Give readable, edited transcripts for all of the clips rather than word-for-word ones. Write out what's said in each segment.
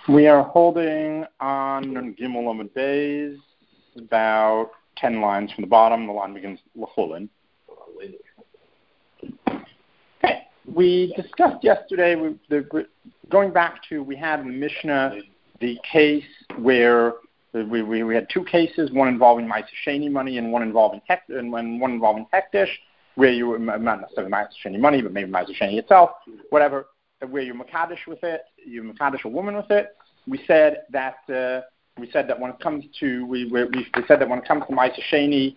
We are holding on Gimel Amud Beis, about 10 lines from the bottom. The line begins L'chulin. Okay. We discussed yesterday, going back to, we had in the Mishnah the case where we had two cases, one involving Ma'aseh Sheni money and one involving Hektish, where you were not necessarily Ma'aseh Sheni money, but maybe Ma'aseh Sheni itself, whatever, where you Makadish with it, you Makadish a woman with it. We said that when it comes to Ma'aseh Sheni,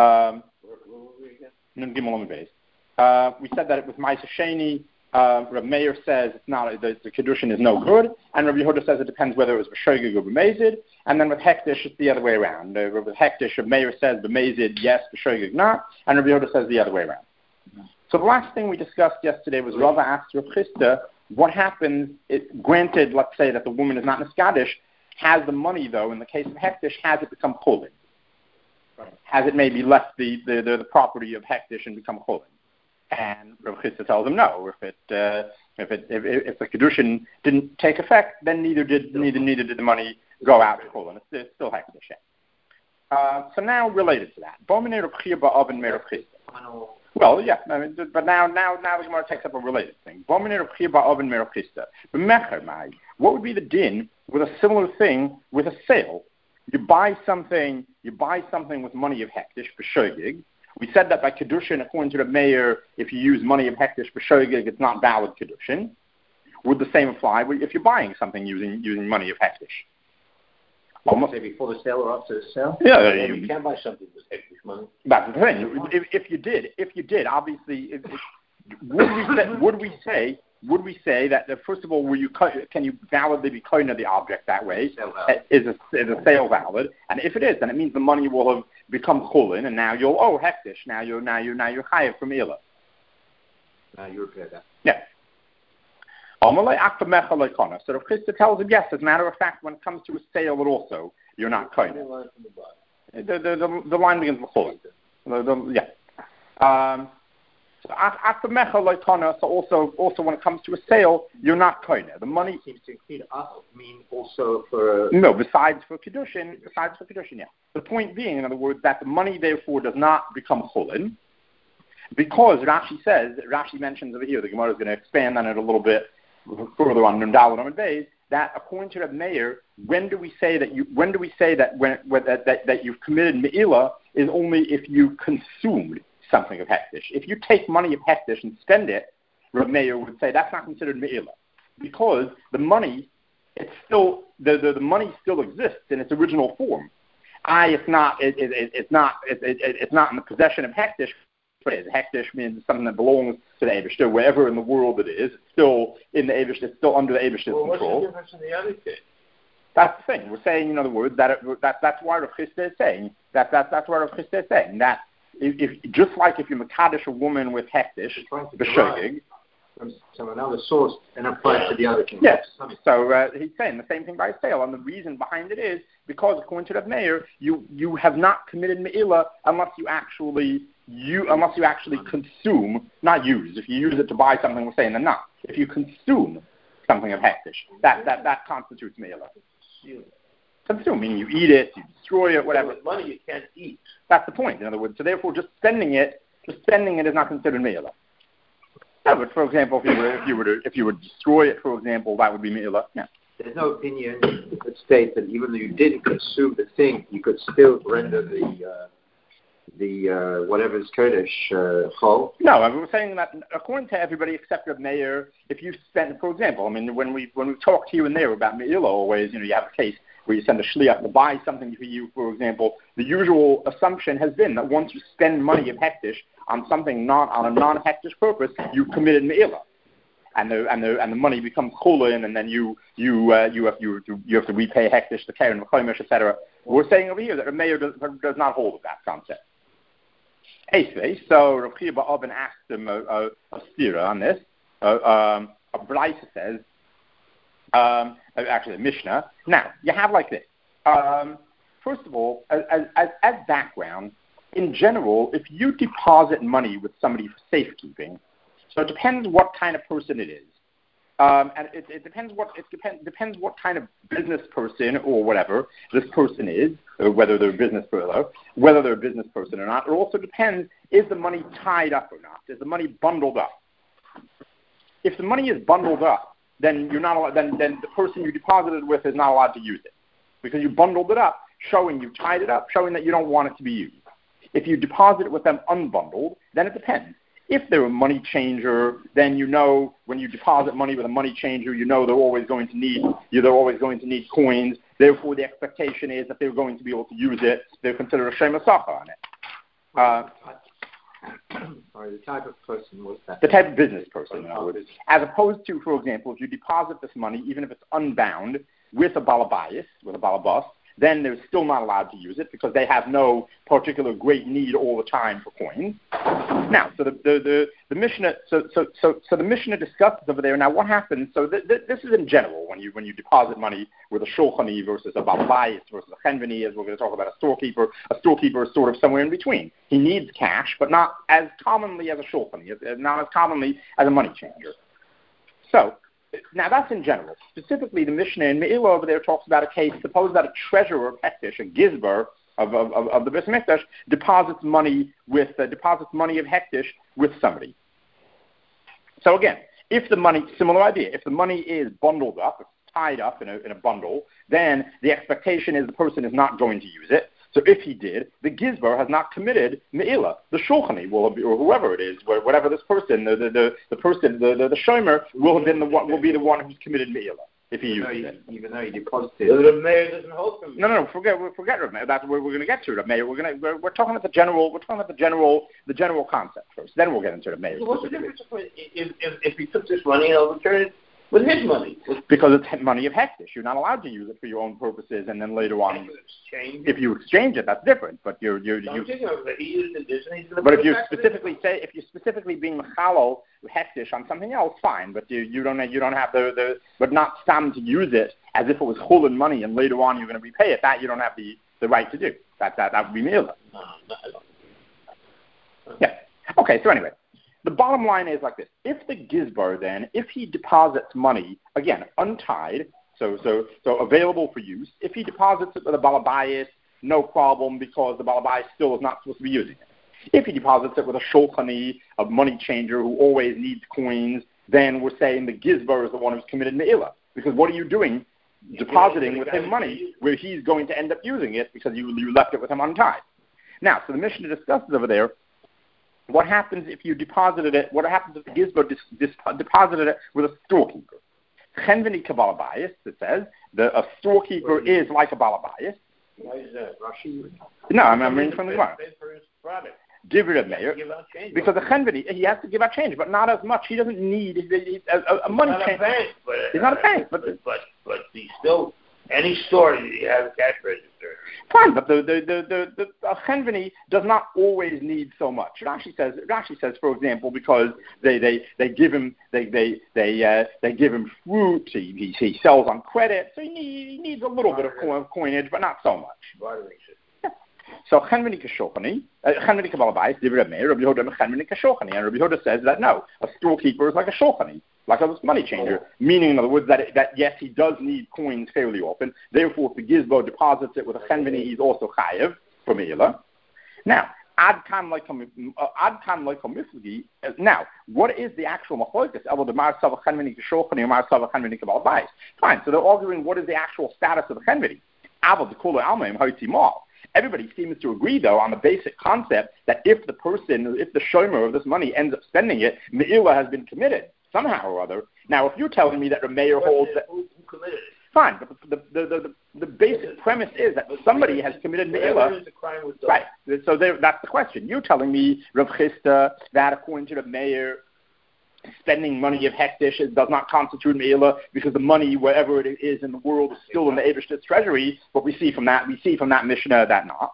we said that it was Ma'aseh Sheni. Rav Meir says it's not, the kedushin is no good, and Rabbi Yehuda says it depends whether it was b'shogeg or b'mezid, and then with hektish it's the other way around. With hektish, Rav Meir says b'mezid yes, b'shogeg not, and Rabbi Yehuda says the other way around. So the last thing we discussed yesterday was Rava asked Rav Chisda, what happens, granted, let's say that the woman is not Niskadish, has the money though, in the case of hektish, has it become chulin? Right. Has it maybe left the property of hektish and become chulin? And Rav Chisda tells him no. If the kedushin didn't take effect, then neither did the money go out to chulin. It's still hektish. So now related to that, well, yeah, but now the Gemara takes up a related thing. What would be the din with a similar thing with a sale? You buy something with money of hektish b'shogeg. We said that by kedushin, according to the mayor, if you use money of hektish b'shogeg, it's not valid kedushin. Would the same apply if you're buying something using money of hektish? Almost before the sale or after the sale? Yeah, you can buy something with hektish money. That's the thing. If you did, obviously, would we say that first of all, can you validly be koine the object that way? Is a sale valid? And if it is, then it means the money will have become chulin, and now you'll owe hektish. Now you're chayav from ila. Now you repair that. Yeah. So Rav Chisda tells him, yes, as a matter of fact, when it comes to a sale, it also, you're not koine. The line begins with chulin. So after mecha loikana, so also when it comes to a sale, you're not koine. The money seems to include us, mean also for no. Besides for kedushin, yeah. The point being, in other words, that the money therefore does not become chulin, because Rashi mentions over here. The Gemara is going to expand on it a little bit further on Nundal and Amud, that according to Reb Meir, when do we say that you've committed me'ilah is only if you consumed something of hektish. If you take money of hektish and spend it, Reb Meir would say that's not considered me'ilah, because the money, it's still the money still exists in its original form. It's not in the possession of hektish. But hektish means something that belongs to the Eibishter, wherever in the world it is. It's still in the Eibishter. It's still under the Eibishter's control. What's the difference in the other case? That's the thing. We're saying, in other words, that's why Rav Chisda is saying that if just like if you makadosh a woman with hektish, b'shogeg, from another source and apply it to the other case. Yes. So he's saying the same thing by sale, and the reason behind it is because according to Rav Meir, you have not committed me'ilah unless you actually consume, not use. If you use it to buy something, we're saying then not. If you consume something of hektish, that constitutes me'ilah. Consume, meaning you eat it, you destroy it, whatever. With money you can't eat. That's the point, in other words. So therefore, just spending it is not considered me'ilah. Yeah, but for example, if you were to destroy it, for example, that would be me'ilah. Yeah. There's no opinion that states that even though you didn't consume the thing, you could still render the whatever's kodesh chol. No, we're saying that according to everybody except Reb Meir, if you spend, for example, when we talk here and there about me'ilah, always, you have a case where you send a shliach to buy something for you, for example, the usual assumption has been that once you spend money of hektish on something on a non-hektish purpose, you've committed me'ilah, and the money becomes chulin, and then you have to repay hektish, the keren, the etc. We're saying over here that Reb Meir does not hold of that concept. So Rav Chia Ba'abin asked him a stira on this. A Braisa says, actually a Mishnah. Now, you have like this. First of all, as background, in general, if you deposit money with somebody for safekeeping, so it depends what kind of person it is. And it depends what kind of business person or whatever this person is, or whether they're a business person or not. It also depends: is the money tied up or not? Is the money bundled up? If the money is bundled up, then you're not allowed, then the person you deposited with is not allowed to use it because you bundled it up, showing you tied it up, showing that you don't want it to be used. If you deposit it with them unbundled, then it depends. If they're a money changer, then you know when you deposit money with a money changer, you know they're always going to need coins. Therefore, the expectation is that they're going to be able to use it. They're considered a shema sacha on it. Sorry, the type of person was that? The type of business person, in other words. As opposed to, for example, if you deposit this money, even if it's unbound, with a balabayas, with a balabas, then they're still not allowed to use it because they have no particular great need all the time for coins. Now, so the Mishnah, so the Mishnah discusses over there. Now, what happens? So this is in general when you deposit money with a shulchani versus a balabayas versus a chenveni, as we're going to talk about a storekeeper. A storekeeper is sort of somewhere in between. He needs cash, but not as commonly as a shulchani, not as commonly as a money changer. So. Now, that's in general. Specifically, the Mishnah in Me'ilah over there talks about a case, suppose that a treasurer of Hektish, a gizbar of the Bris Mikdash, deposits money of Hektish with somebody. So again, similar idea, if the money is bundled up, it's tied up in a bundle, then the expectation is the person is not going to use it. So if he did, the gizbar has not committed me'ilah. The shulchani will be, or whoever it is, whatever this person, the shomer will be the one who's committed me'ilah if he uses it. Even though he deposited. The mayor doesn't hold from. No, forget Rav Meir. That's where we're going to get to Rav Meir. We're talking about the general concept first. Then we'll get into Rav Meir. So what's the difference if he took this money and I'll return it? With his money. Because it's money of Hektish. You're not allowed to use it for your own purposes, and then later on, if you exchange it, that's different. But he used it this and he's but if you specifically being mechalo Hektish on something else, fine. But you don't have but not stam to use it as if it was chulin money, and later on you're going to repay it. That you don't have the right to do. That would be meila. No, I don't. Yeah. Okay. So anyway. The bottom line is like this. If the gizbar then, if he deposits money, again, untied, so available for use, if he deposits it with a balabayas, no problem because the balabayas still is not supposed to be using it. If he deposits it with a shulchani, a money changer who always needs coins, then we're saying the gizbar is the one who's committed me'ilah. Because what are you doing? Depositing with him money where he's going to end up using it because you left it with him untied. Now, so the Mishnah discusses over there, what happens if you deposited it? What happens if the gizbar deposited it with a storekeeper? Chenveni kabalabayas, it says, a storekeeper is like a balabayas. Why is that? Rashi? No, I'm reading from the Gemara. Divrei Meir, because the chenveni, he has to give out change, but not as much. He doesn't need a money change. He's not a bank, but he's still any store he has a cash register. Fine, but the chenveni does not always need so much. Rashi says, for example, because they give him fruit, he sells on credit, so he needs a little bit of coinage, but not so much. Yeah. So chenveni kashochani, chenveni kabalabayis, divrei Meir, Rabbi Yehuda chenveni kashochani, and Rabbi Yehuda says that no, a storekeeper is like a shulchani, like a money changer, meaning in other words that yes, he does need coins fairly often. Therefore, if the gizbo deposits it with a chenveni, he's also chayev for meila. Now, ad kan leikom miflagi. Now, what is the actual machlokes? Elo the mar sava chenveni kashochani or mar sava chenveni kabalabayis. Fine. So they're arguing what is the actual status of the chenveni. Avo the kula almeim hoitzi mal. Everybody seems to agree, though, on the basic concept that if the shomer of this money ends up spending it, meila has been committed somehow or other. Now, if you're telling me that the mayor holds that, who committed it? Fine, but the basic premise is that somebody has committed me'ilah. Right. So that's the question. You're telling me, Rav Chisda, that according to the mayor, spending money of Hektish does not constitute me'ilah because the money, wherever it is in the world, is still in the Eibishter's treasury. But we see from that Mishnah that not.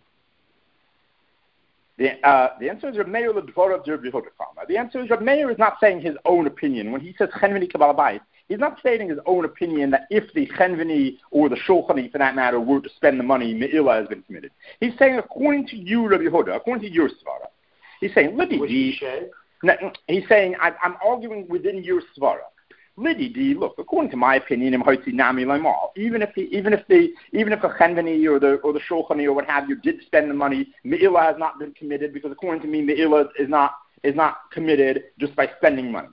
The answer is Rav Meir l'dvorav d'Rav Yehuda Kama. The answer is Rav Meir is not saying his own opinion. When he says chenveni kabalabayis, he's not stating his own opinion that if the chenveni or the shulchani, for that matter, were to spend the money, me'ilah has been committed. He's saying according to you, Rav Yehuda, according to your svara. He's saying, he's saying I'm arguing within your svara. Liddy, look, according to my opinion, even if the Chenveni or the Shulchani or what have you did spend the money, Me'ila has not been committed, because according to me, Me'ila is not committed just by spending money.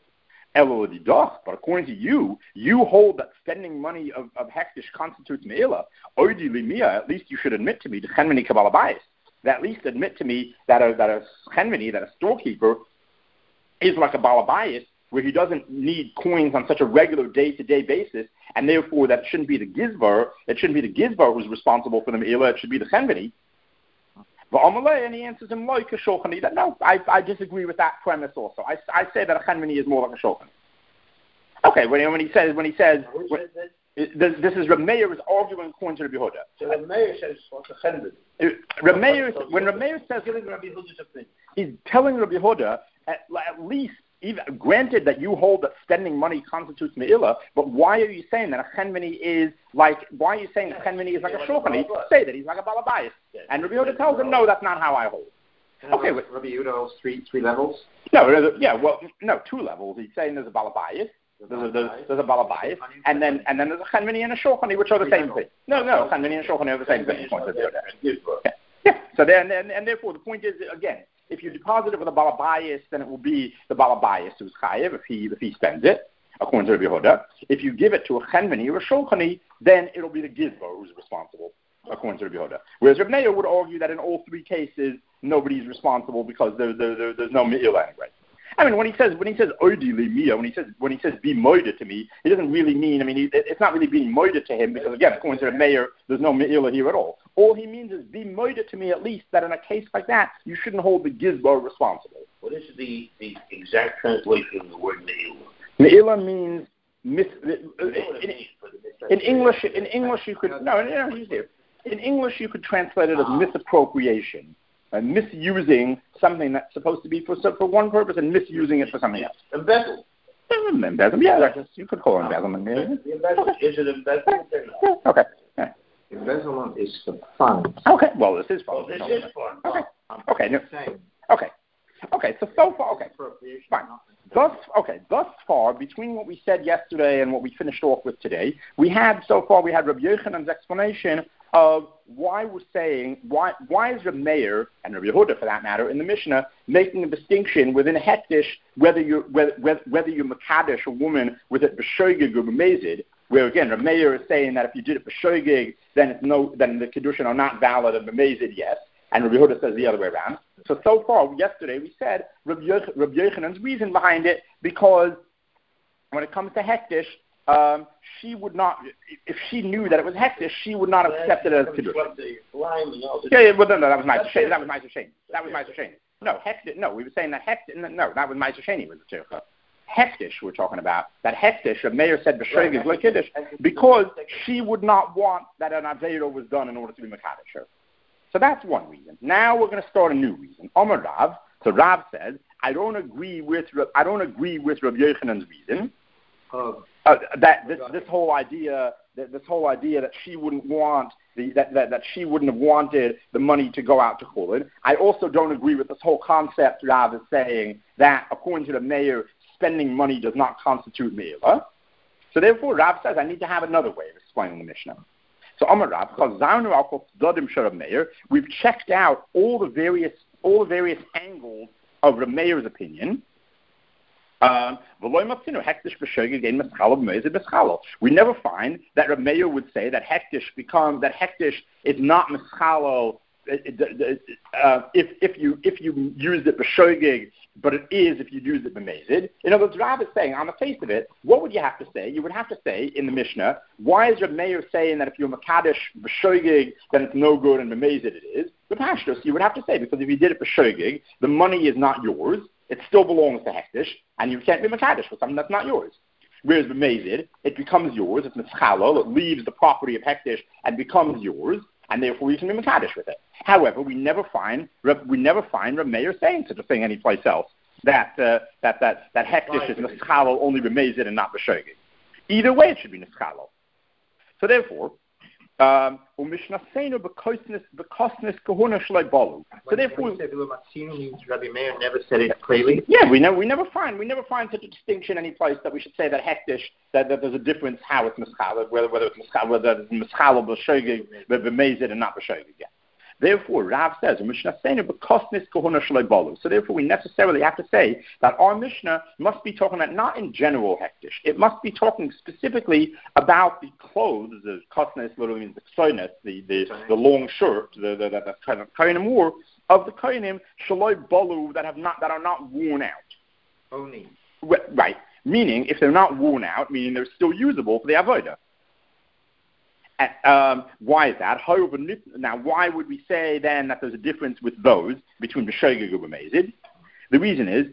But according to you hold that spending money of Hektish constitutes Me'ila. At least you should admit to me, the Chenveni Kabbalah bias, that at least admit to me that a Chenveni, that a storekeeper, is like a Balabayas, where he doesn't need coins on such a regular day-to-day basis, and therefore that shouldn't be the Gizbar. It shouldn't be the Gizbar who's responsible for the Me'ila. It should be the Chenveni. And he answers him like a Shulchani. That no, I disagree with that premise also. I say that a Chenveni is more like a Shulchani. Okay, when he says this is Reb Meir is arguing according to Rabbi Yehuda. So Reb Meir says what's a Chenveni? When Reb Meir says he's telling Rabbi Yehuda at least. Even, granted that you hold that spending money constitutes Me'ila, but why are you saying that a Chenveni is like? Why are you saying a Chenveni is like a Shulchani? Say that he's like a Balabayas. And Rabbi Yehuda tells him, no, that's not how I hold. Okay, Rabbi Yehuda holds three levels. No, 2 levels. He's saying there's a Balabayas. There's a Balabayas, and then there's a Chenveni and a Shulchani, which are the same thing. No, Chenveni and Shulchani are the same thing. Yeah. So and therefore the point is, again, if you deposit it with a Balabayas, then it will be the Balabayas who's chayev if he spends it, according to Rabbi Yehuda. If you give it to a Chenveni or a Shulchani, then it'll be the Gizbar who's responsible, according to Rabbi Yehuda. Whereas Rabbi Meir would argue that in all 3 cases, nobody's responsible because there's no Me'ila anyway. I mean, when he says Odili Mia, when he says be moida to me, he doesn't really mean. I mean, it's not really being moida to him because again, according to the mayor, there's no meila here at all. All he means is be moida to me at least that in a case like that, you shouldn't hold the gizbar responsible. What is the exact translation of the word meila? Meila means in English you could in English you could translate it as misappropriation. Misusing something that's supposed to be for one purpose and misusing it for something else. Embezzle. Embezzlement, yeah, you could call it embezzlement. Yeah. Is it embezzlement or not? Yeah. Okay. Yeah. Embezzlement is for fun. Okay, well, this is fun. This is fun. Okay, so far, okay, fine. Thus far, between what we said yesterday and what we finished off with today, we had Rabbi Yochanan's explanation of why we're saying, why is Reb Meir, and Rabbi Yehuda for that matter, in the Mishnah, making a distinction within a hektish, whether you're Makadesh a woman with it b'shoigig or b'mezid, where again, Reb Meir is saying that if you did it b'shoigig, then the Kiddushin are not valid, and b'mezid, yes, and Rabbi Yehuda says the other way around. So far, yesterday we said Rabbi Yochanan's reason behind it, because when it comes to hektish, she would not, if she knew that it was hektish, she would not have accepted it as Kiddush. Yeah, well, no, that was Ma'aser Sheni. That was Ma'aser Sheni. No, hektish, no, we were saying that hektish, no, that was Ma'aser Sheni was the tzircha. Hektish we're talking about, that hektish, the mayor said b'shoigig is like Kiddush, because she would not want that an Aveiro was done in order to be Makadesh. So that's one reason. Now we're going to start a new reason. Amar Rav, so Rav says, I don't agree with Rabbi Yochanan's reason. That this whole idea that she wouldn't want that she wouldn't have wanted the money to go out to Chulin. I also don't agree with this whole concept Rav is saying that according to the mayor, spending money does not constitute meila. So therefore, Rav says I need to have another way of explaining the Mishnah. So Amar Rav, we've checked out all the various angles of Reb Meir's opinion. We never find that Reb Meir would say that hektish is not mischalo if you used it b'shoigig, but it is if you use it b'mezid. In other words, Rav is saying, on the face of it, what would you have to say? You would have to say in the Mishnah, why is Reb Meir saying that if you're makadesh b'shoigig, then it's no good, and b'mezid it is? The pashtus, you would have to say, because if you did it b'shoigig, the money is not yours. It still belongs to hektish, and you can't be makadesh for something that's not yours. Whereas b'mezid, it becomes yours. It's mitzchalo. It leaves the property of hektish and becomes yours, and therefore you can be makadesh with it. However, we never find Reb Meir saying such a thing anyplace else, that hektish is mitzchalo only b'mezid and not b'shoigig. Either way, it should be mitzchalo. So therefore, So therefore, Rabbi Meir never said it clearly. Yeah, we never find such a distinction any place that we should say that hektish that there's a difference how it's mischal, whether it's mischal, whether it's mischal or b'shogeg, b'mezid and not b'shogeg. Yeah. Therefore, Rav says, so therefore we necessarily have to say that our Mishnah must be talking about not in general hektish. It must be talking specifically about the clothes, the kosnes, literally means the ksoines, the long shirt, the kind of kohenim wore of the kohenim shaloi bolu that are not worn out. Only. Right. Meaning, if they're not worn out, meaning they're still usable for the avodah. Why is that? Now, why would we say then that there's a difference with those between b'shogeg and b'mezid? The reason is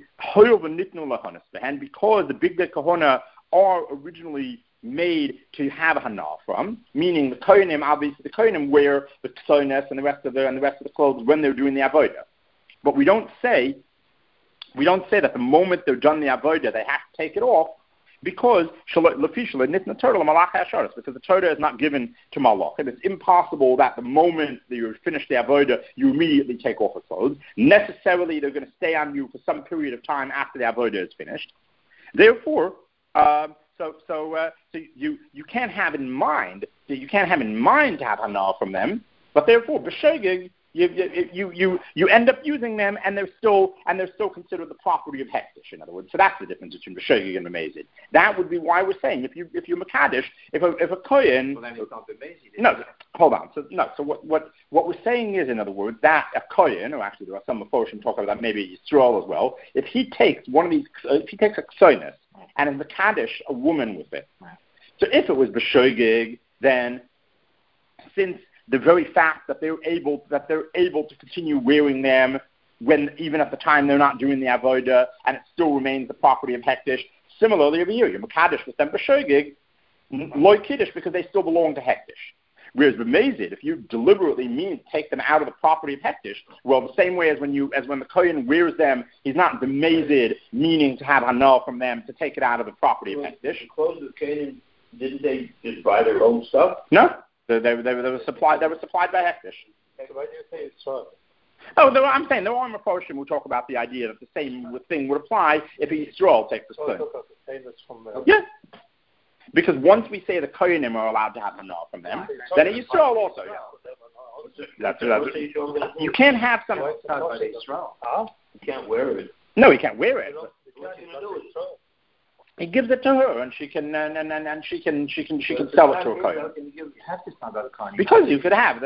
because the big kahuna are originally made to have hana from, meaning the kohenim, obviously the kohenim wear the ksoines and the rest of the clothes when they're doing the avodah. But we don't say that the moment they're done the avodah they have to take it off. Because the Torah is not given to Malach. And it's impossible that the moment that you finish the avodah, you immediately take off the clothes. Necessarily, they're going to stay on you for some period of time after the avodah is finished. Therefore, so you can't have in mind to have hana from them. But therefore, b'shogeg, you end up using them, and they're still considered the property of hektish. In other words, so that's the difference between b'shogeg and b'mezid. That would be why we're saying if you're mekadesh, if a kohen. Well, then it's not b'mezid. No, hold on. So what we're saying is, in other words, that a kohen, or actually there are some Meforshim talking about maybe Yisrael as well. If he takes one of these, if he takes a ksoines and is mekadesh a woman with it, so if it was b'shogeg, then since the very fact that they're able to continue wearing them when even at the time they're not doing the avodah, and it still remains the property of hektish. Similarly, over here, you're mekadesh with them b'shogeg, loy kiddush, because they still belong to hektish. Whereas b'mezid, if you deliberately mean to take them out of the property of hektish, well, the same way as when the kohen wears them, he's not b'mezid meaning to have hana from them to take it out of the property of hektish. The clothes of Canaan, didn't they just buy their own stuff? No. They were supplied by hektish. Why do you say it's so? I'm saying there are Meforshim who talk about the idea that the same thing would apply if a Yisrael takes the stone. Yeah. Because once we say the kohenim are allowed to have hana from them, then a Yisrael also. Yeah. You can't have some. You can't wear it. No, you can't wear it. What can you do with it? He gives it to her, and she can sell it to a kohen. You have to talk about a kohen. Because you could have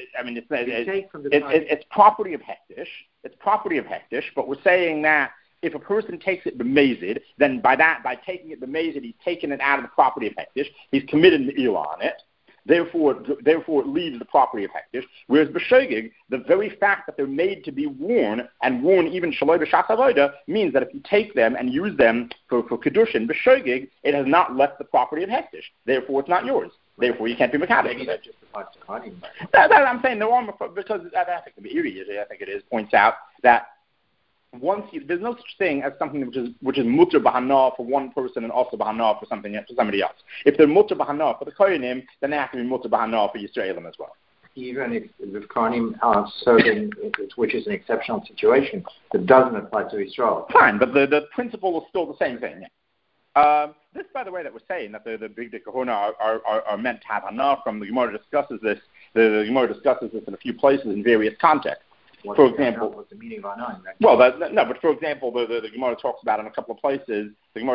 it's property of hektish. It's property of hektish, but we're saying that if a person takes it b'mezid, then by taking it b'mezid, he's taken it out of the property of hektish. He's committed an ilah on it. Therefore, it leaves the property of hektish. Whereas b'shogeg, the very fact that they're made to be worn, and worn even shaloi b'shas avodah, means that if you take them and use them for kedushin, b'shogeg, it has not left the property of hektish. Therefore, it's not yours. Therefore, you can't be mekadesh. Maybe that justifies the kohen. I'm saying there are, because I think the Meiri, I think it is, points out that there's no such thing as something which is mutter b'hana for one person and also b'hana for somebody else. If they're mutter b'hana for the kohenim, then they have to be mutter b'hana for Yisraelim as well. Even if the kohenim are serving, which is an exceptional situation, that doesn't apply to Israel. Fine, but the principle is still the same thing. This, by the way, that we're saying that the big kahuna are meant to have hana from, the Gemara discusses this. The Gemara discusses this in a few places in various contexts. For example, what's the meaning of hana? Well, but for example, the Gemara talks about in a couple of places.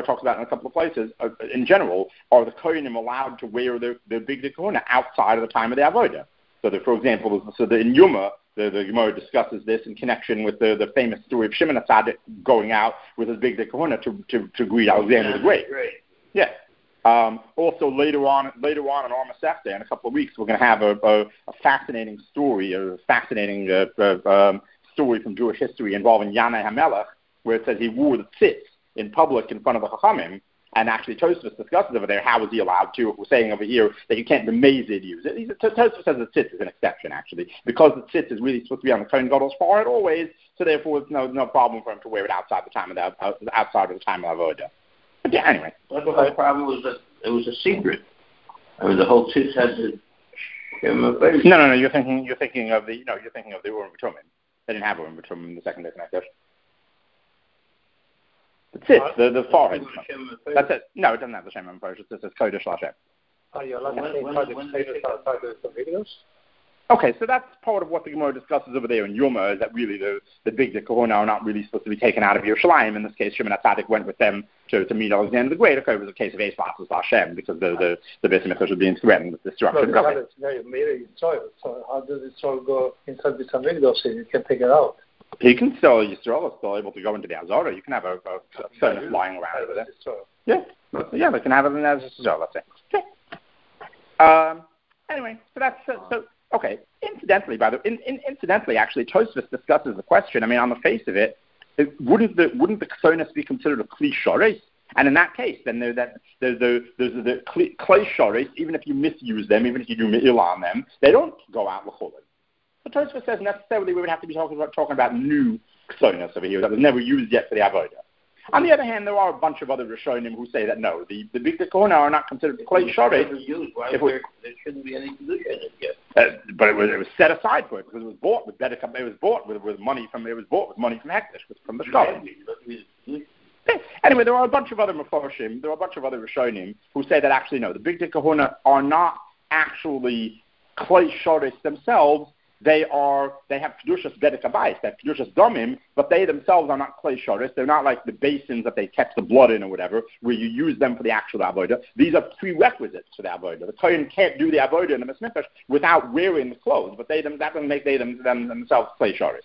In general, are the kohenim allowed to wear their big kahuna outside of the time of the avodah? So, for example, in Yuma, the Gemara discusses this in connection with the famous story of Shimon HaTzadik going out with his big kahuna to greet Alexander the Great. Yeah. Also, later on in our Masechta, in a couple of weeks, we're going to have a fascinating story, story from Jewish history involving Yanai HaMelech, where it says he wore the tzitz in public in front of the Chachamim, and actually Tosfos discusses over there how was he allowed to. If we're saying over here that you can't b'mezid use it, Tosfos says the tzitz is an exception actually, because the tzitz is really supposed to be on the Kohen Gadol's forehead always, so therefore it's no problem for him to wear it outside of the time of Avodah. But yeah, anyway. But the whole problem was that it was a secret. I mean, the whole tzitz had to No. You're thinking of the Urim V'Tumim. They didn't have Urim V'Tumim in the second Beit Hamikdash. That's it. The forehead. That's it. No, it doesn't have the Shem and Parish. It says Kodesh Lashem. Okay, so that's part of what the Gemara discusses over there in Yoma, is that really the big Kahuna are not really supposed to be taken out of Yerushalayim. In this case, Shimon HaTzadik went with them to meet Alexander the Great. Okay, it was a case of Eis Latzos Hashem, because the Beit HaMikdash was being threatened with destruction. So how does Yisrael go inside the Beit HaMikdash and you can take it out? He can still, Yisrael is still able to go into the Azara. You can have a furnace lying around over there. Yeah, they can have it in the Azara, let's say. Okay. Anyway, so that's okay. Incidentally, actually, Tosfos discusses the question. I mean, on the face of it, wouldn't the Ksonis be considered a Kli Shores? And in that case, then there's the Kli Shores. Even if you misuse them, even if you do Me'ila on them, they don't go out l'cholim. So Tosfos says necessarily we would have to be talking about new Ksonis over here that was never used yet for the Avodah. On the other hand, there are a bunch of other Rishonim who say that no, the big Kahuna are not considered Klei Shorei. There shouldn't be any Kedusha in it yet. But it was set aside for it because it was bought with better. It was bought with money from Hekdesh, from the Shkolim. Anyway, there are a bunch of other Mefarshim, there are a bunch of other Rishonim who say that actually no, the big Kahuna are not actually Klei Shorei themselves. They have Kedushas Bedek Abayis, they have Kedushas Domim, but they themselves are not Klei Shoris. They're not like the basins that they kept the blood in or whatever, where you use them for the actual Avodah. These are prerequisites for the Avodah. The Kohen can't do the Avodah in the Mesmichash without wearing the clothes, but that doesn't make them themselves Klei Shoris.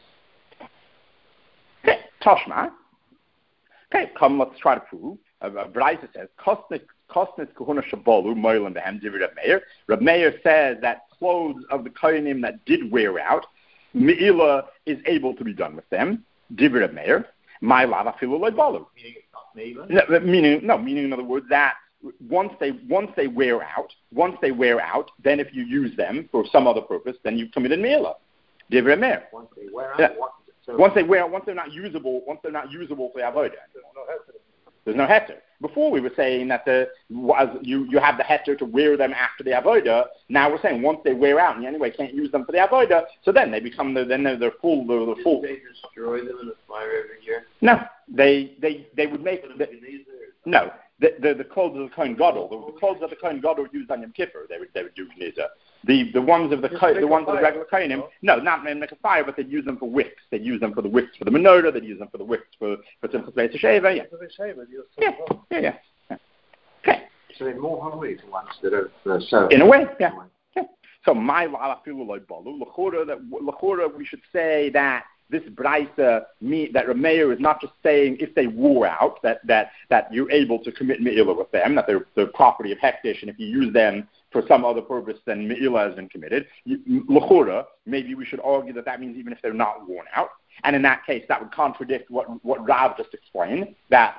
Okay, Toshma. Okay, come, let's try to prove. Braisa says, Kosnitz Kahuna Shabolu, Moilim Behem, Divrei Reb Meir. Reb Meir says that clothes of the Kohanim that did wear out, Me'ila is able to be done with them. Divrei Reb Meir. My lava filu loy balu. Meaning in other words that once they wear out, then if you use them for some other purpose, then you've committed Me'ila. Divrei Reb Meir. Once they wear out. Once they're not usable for the Avodah. There's no heter. Before we were saying that you have the heter to wear them after the avodah. Now we're saying once they wear out and you anyway can't use them for the avodah, so then they become they're full. They're full. They destroy them in a fire every year. No, they would make no. The clothes of the Kohen Gadol, the clothes that the Kohen Gadol used on Yom Kippur, they would do Geniza. The ones of the regular Kohanim, no, not make a fire, but they'd use them for wicks. They'd use them for the wicks for the menorah. They'd use them for the wicks for Simchas Beis Sheva. Yeah. Okay. So they're more holy to ones that are so. In a way, yeah. So my la'afilu loy balu l'chora. We should say that this Braisa that Reb Meir is not just saying if they wore out that you're able to commit Me'ila with them, that they're property of Hekdesh, and if you use them for some other purpose, then Me'ila has been committed. L'chora, maybe we should argue that means even if they're not worn out, and in that case, that would contradict what Rav just explained, that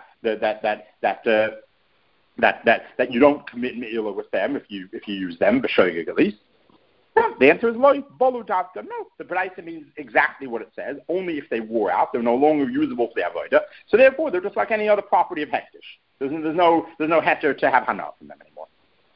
you don't commit Me'ila with them if you use them, b'shoigeg at least. The answer is loy bolu davka. No, the Braisa means exactly what it says. Only if they wore out, they're no longer usable for the avodah. So therefore, they're just like any other property of hektish. There's no heter to have hana from them anymore.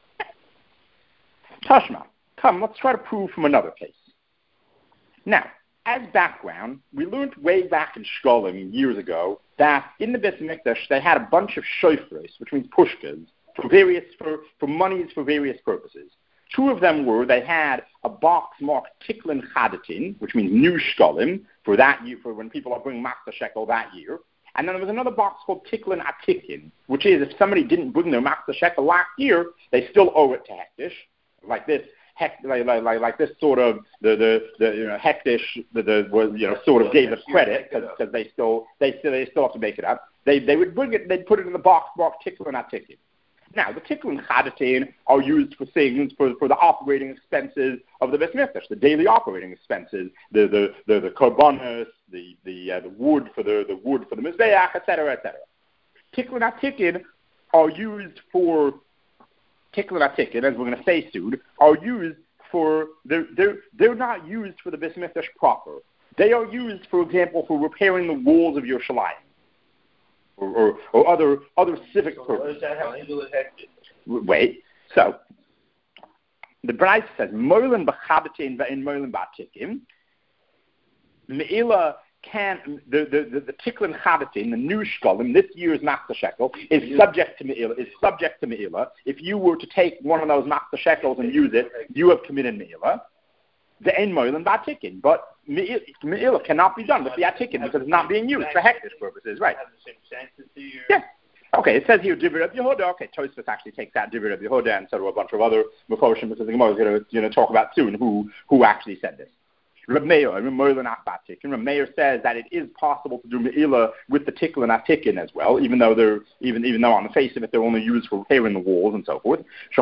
Tashma, come, let's try to prove from another case. Now, as background, we learned way back in Shkolim years ago that in the Beit HaMikdash they had a bunch of shofros, which means pushkas, for monies for various purposes. Two of them were they had a box marked Tiklin Chadatin, which means new Shkolim, for that year, for when people are bringing Matzah Shekel that year. And then there was another box called Tiklin Atikin, which is if somebody didn't bring their Matzah Shekel last year, they still owe it to Hekdesh, like this. Like this sort of the Hekdesh was sort of gave us credit because they still have to make it up. They would bring it, they'd put it in the box marked Tiklin Atikin. Now, the Tiklin Chadatin are used for things for the operating expenses of the Beit HaMikdash, the daily operating expenses, the korbanos, the wood for the mizbeach, etc. Tiklin Atikin are used for Tiklin Atikin, as we're going to say soon, are used for they're not used for the Beit HaMikdash proper. They are used, for example, for repairing the walls of Yerushalayim. Or other civic purposes. What does that have to do with Hekdesh? Wait, so The Braisa says, Moilin b'chabatin v'in moilin b'atikim. Me'ila can, the tiklin chabatin, the new shkolim, this year's machzah shekel, is subject to Me'ila. If you were to take one of those machzah shekels and use it, you have committed Me'ila. The ein moilin b'atikin. But Me'ila cannot be done with the atikin because it's not being used for hektish purposes, right? Yeah. Okay, it says here Divrei Rabbi Yehuda. Okay, Tosfos actually takes that Divrei Rabbi Yehuda and so do a bunch of other Mefoshim because the Gemara is going to talk about soon who actually said this. Reb Meir says that it is possible to do Me'ila with the Tikkun and Atikin as well, even though on the face of it they're only used for repairing the walls and so forth.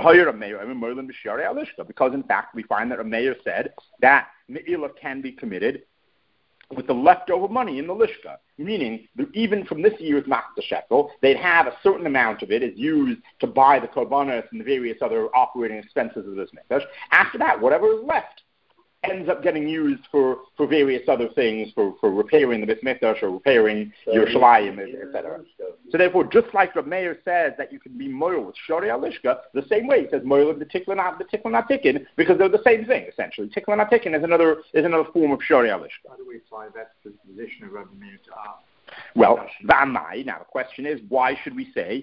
Because in fact we find that Reb Meir said that Me'ila can be committed with the leftover money in the lishka, meaning that even from this year's machzah shekel, they'd have a certain amount of it is used to buy the korbanos and the various other operating expenses of this mikdash. After that, whatever is left ends up getting used for various other things, for repairing the Beit Mikdash or repairing Yerushalayim, etc. So therefore, just like Reb Meir says that you can be moil with Shorei Alishka, the same way he says moil with the Tikkun Atikin, because they're the same thing, essentially. Tikkun Atikin is another form of Shorei Alishka. How do we apply that to the position of Reb Meir to our? Well, V'amai, now the question is, why should we say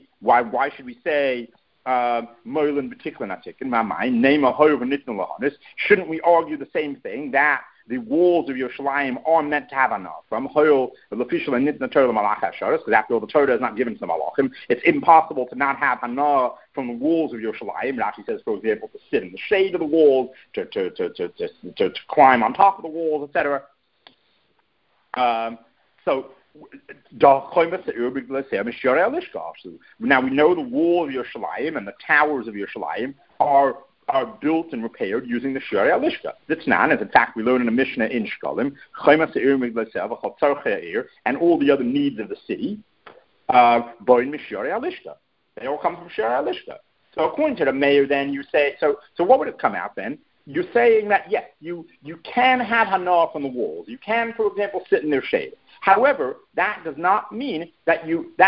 Moilin b'tiklin atikin, name a hoyv and nitnu lahanis? Shouldn't we argue the same thing, that the walls of Yerushalayim are meant to have hana from hoyl l'fishul and nitna Torah l'malach hasharis? Because after all, the Torah is not given to the malachim. It's impossible to not have hana from the walls of Yerushalayim. Rashi says, for example, to sit in the shade of the walls, to climb on top of the walls, etc. Now we know the wall of Yerushalayim and the towers of Yerushalayim are built and repaired using the Shorei Alishka. That's not, as in fact we learn in a Mishnah in Shkolim, and all the other needs of the city, they all come from Shorei Alishka. So according to the mayor, then you say, so what would it come out then? You're saying that yes, you can have hana from the walls. You can, for example, sit in their shade. However, that does not mean that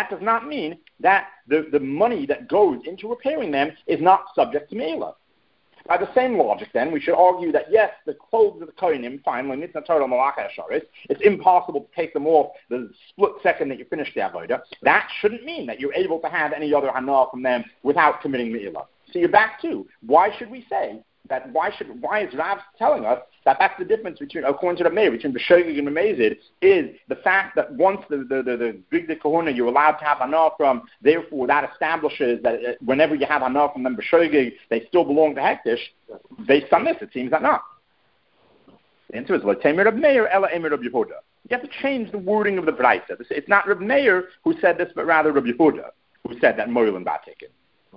the money that goes into repairing them is not subject to Me'ila. By the same logic, then, we should argue that yes, the clothes of the Kohanim, finally, Nitna Torah Malach HaSharis, it's impossible to take them off the split second that you finish the Avodah. That shouldn't mean that you're able to have any other hana from them without committing Me'ila. So you're back to, why should we say that? Why is Rav telling us that that's the difference between, according to the Meir, between B'shogeg and B'mezid, is the fact that once the Big Kahuna you're allowed to have hana from, therefore that establishes that whenever you have hana from them B'shogeg, they still belong to Hektish. Based on this, it seems that not. The answer is L'Temer Reb Meir Ela Emer Reb Yehuda. You have to change the wording of the Braisa. It's not Reb Meir who said this, but rather Reb Yehuda who said that Moilin Batikin.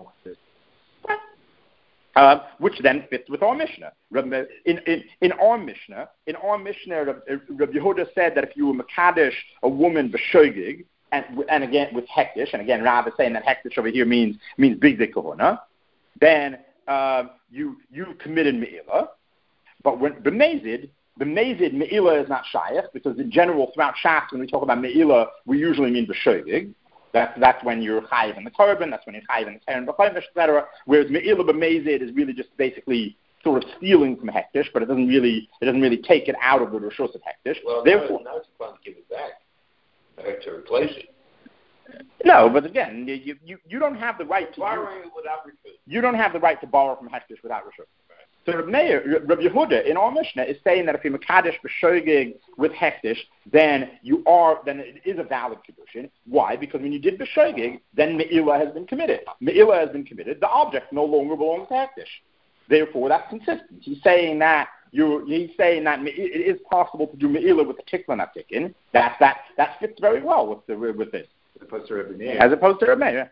Which then fits with our Mishnah. In our Mishnah, Rabbi Yehuda said that if you were Mekadesh, a woman b'shogeg, and again with hektish, and again Rav is saying that hektish over here means bigdei kahuna, then you committed me'ila. But when b'mezid me'ila is not shayach, because in general throughout Shas when we talk about me'ila, we usually mean b'shogeg. That's when you're chayiv in the korban. That's when you're chayiv in the keren b'chayvish, etc. Whereas me'ila b'mezid is really just basically sort of stealing from hektish, but it doesn't really take it out of the rishus of hektish. Well, therefore, now it's fun to give it back to replace it. No, but again, you don't have the right to borrowing it without rishus. You don't have the right to borrow from hektish without rishus. So Rabbi Yehuda in our Mishnah is saying that if you're mekadesh b'shogeg with hektish, then it is a valid kedushin. Why? Because when you did b'shogeg, then me'ila has been committed. Me'ila has been committed. The object no longer belongs to hektish. Therefore, that's consistent. He's saying that it is possible to do me'ila with the tiklin atikin. That fits very well with this. As opposed to Rabbi Meir. As opposed to Rabbi Meir.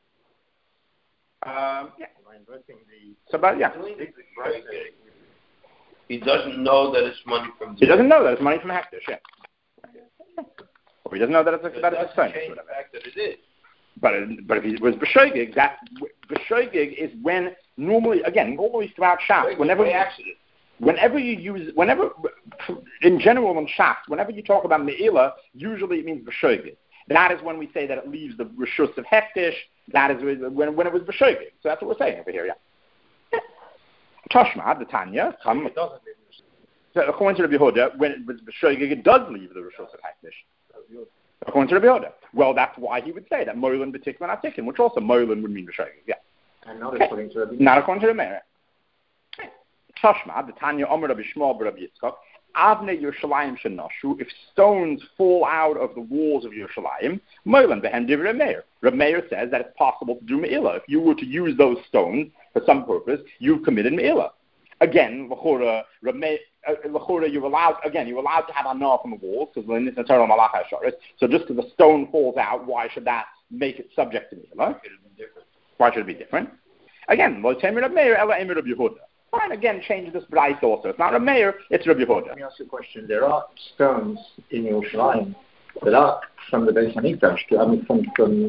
Yeah. So, but yeah. He doesn't know that it's money from. He doesn't know that it's money from hektish. Yeah. Or he doesn't know that it's a son. The fact that it is. But if it was b'shogeg, b'shogeg is when normally throughout Shas, whenever in general in Shas, whenever you talk about me'ila, usually it means b'shogeg. That is when we say that it leaves the rishus of hektish. That is when it was b'shogeg. So that's what we're saying over here. Yeah. Tashma, the Tanya, come. It doesn't mean So according to Rabbi Yehuda, when it does leave the Rishos of Hektish. According to Rabbi Yehuda. Well, that's why he would say that Moilin B'Tikvan Atikin, which also Moilin would mean Rishos. Yeah. And not according to Rabbi Yehuda. Not according to Rabbi Meir. Tashma, the Tanya, Omer Rabbi Shmuel, Rabbi Yitzchak, Avne Yerushalayim Shenashu, if stones fall out of the walls of Yerushalayim, Moilin Behen Divrei Meir. Rabbi Meir says that it's possible to do Me'ilah. If you were to use those stones for some purpose, you've committed Me'ilah. Again, L'chora, you're allowed to have anah from the walls, because in this eternal malach hasharis. So just because the stone falls out, why should that make it subject to Me'ilah? Why should it be different? Again, Lo Temer Rabbi Meir, Ela Emer Rabbi Yehuda. Fine, again, change this Brais also. It's not Rabbi Meir, it's Rabbi Yehuda. Let me ask you a question. There are stones in Yerushalayim that are from the Beis Hamikdash. I mean, from